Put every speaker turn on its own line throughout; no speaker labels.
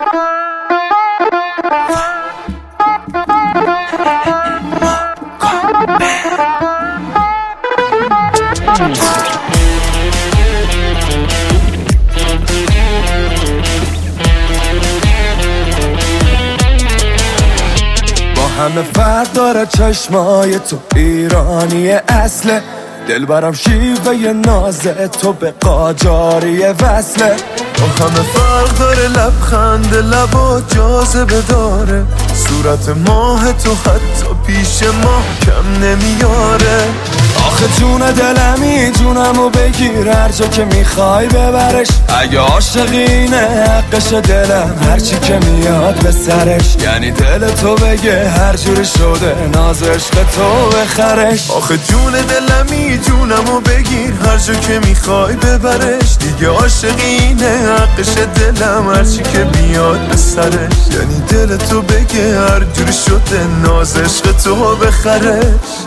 همه فرق داره چشمای تو ایرانی اصله دل برام شیوه نازه تو به قاجاری وصله
با همه فرق داره لبخند لبا جاذبه داره صورت ماه تو حتی پیش ماه کم نمیاره
آخه جون دلمی جونمو بگیر هر جا که میخوای ببرش اگه عاشقینه حقش دلم هرچی که میاد به سرش یعنی دل تو بگه هر جوری شده ناز عشق تو بخرش
آخه جون دلمی جونمو بگیر هر جا که میخوای ببرش دیگه عاشقینه حقش دلم هرچی که میاد به سرش یعنی دل تو بگه هر جوری شده ناز عشق تو بخرش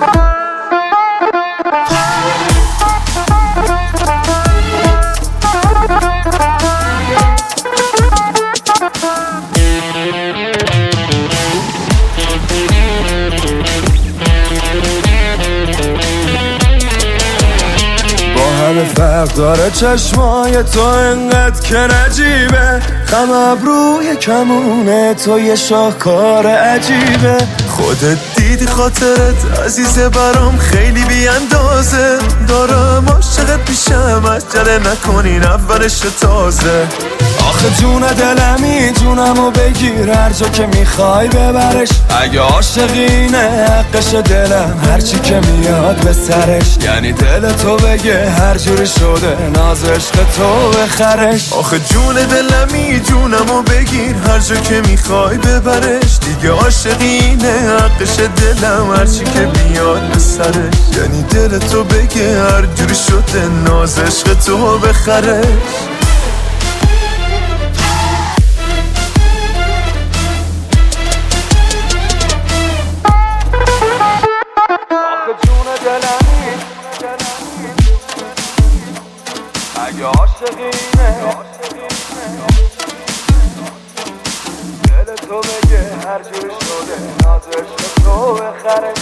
همه فرق داره چشمای تو انقدر که نجیبه خم ابروی کمونه تو یه شاهکار عجیبه
خودت دیدی خاطرت عزیزه برام خیلی بی اندازه دارم عاشق پیشم عجله نکنین اولش تازه
آخه جون دلمی جونمو بگیر هر جا که میخوای ببرش اگه عاشقینه حقش دلم هرچی که میاد به سرش یعنی دل تو بگه هر جوری شده ناز عشق تو بخرش
آخه جون دلمی جونمو بگیر هر جا که میخوای ببرش دیگه عاشقینه حقش دلم هرچی که بیاد به سرش یعنی دل تو بگه هر جوری شده ناز عشق تو بخرش
اگه عاشقینه دل تو بگه هر جوری شده ناز عشق تو بخرش